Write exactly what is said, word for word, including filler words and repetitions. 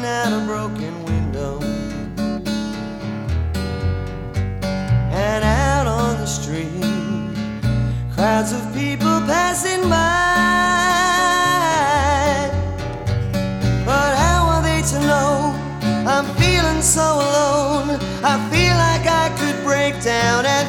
looking at a broken window, and out on the street, crowds of people passing by. But how are they to know I'm feeling so alone? I feel like I could break down.